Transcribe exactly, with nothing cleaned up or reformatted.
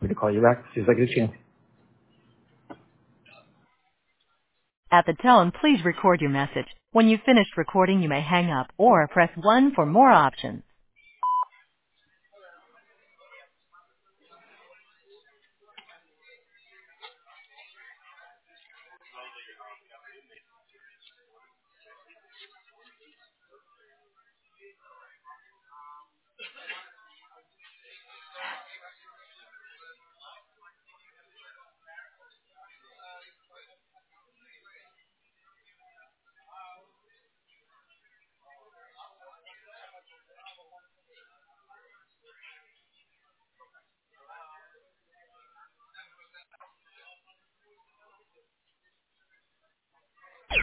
to call you back as soon as I get a chance. At the tone, please record your message. When you've finished recording, you may hang up or press one for more options.